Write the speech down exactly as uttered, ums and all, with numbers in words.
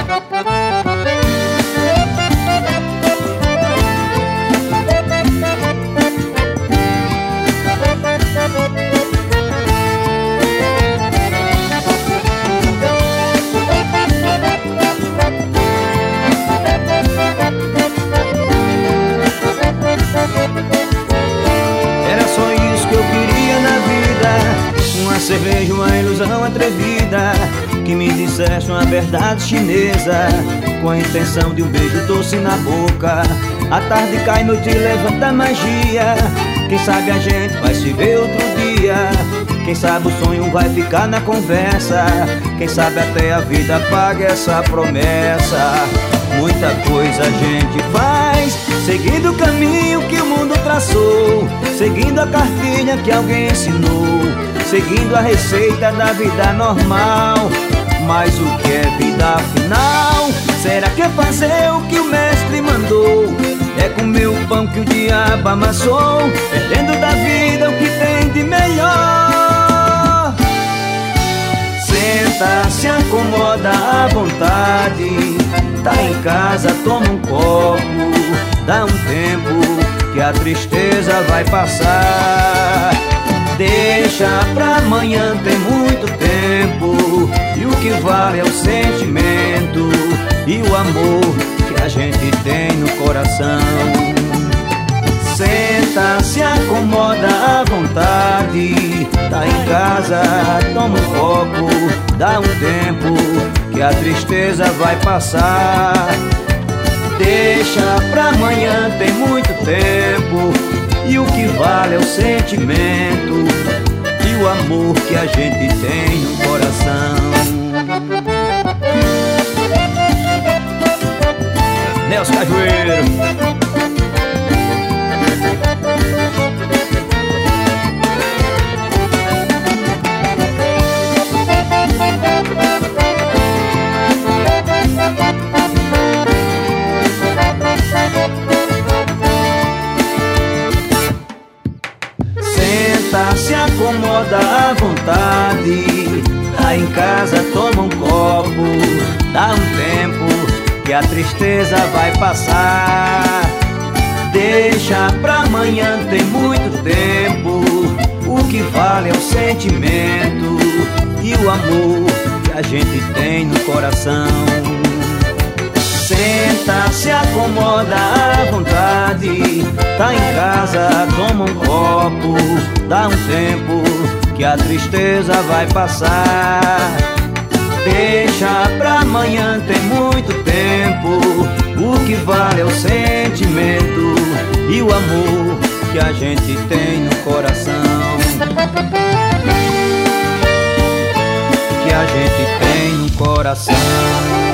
Era só isso que eu queria na vida, uma cerveja, uma ilusão atrevida, que me dissesse uma verdade chinesa, com a intenção de um beijo doce na boca. A tarde cai, noite levanta magia, quem sabe a gente vai se ver outro dia. Quem sabe o sonho vai ficar na conversa, quem sabe até a vida paga essa promessa. Muita coisa a gente faz, seguindo o caminho que o mundo traçou, seguindo a cartilha que alguém ensinou, seguindo a receita da vida normal. Mas o que é vida afinal? Será que é fazer o que o mestre mandou? É comer o pão que o diabo amassou, perdendo da vida o que tem de melhor. Senta, se acomoda à vontade, tá em casa, toma um copo, dá um tempo que a tristeza vai passar. Deixa pra amanhã, tem muito tempo, e o que vale é o sentimento e o amor que a gente tem no coração. Senta, se acomoda à vontade, tá em casa, toma um copo, dá um tempo que a tristeza vai passar. Deixa pra amanhã, tem muito tempo, e o que vale é o sentimento e o amor que a gente tem no coração. Nelson Cajueiro. Senta, se acomoda à vontade, tá em casa, toma um copo, dá um tempo que a tristeza vai passar. Deixa pra amanhã, tem muito tempo, o que vale é o sentimento e o amor que a gente tem no coração. Senta, se acomoda à vontade, tá em casa, toma um copo, dá um tempo que a tristeza vai passar. Deixa pra amanhã, tem muito tempo, o que vale é o sentimento e o amor que a gente tem no coração. Que a gente tem no coração.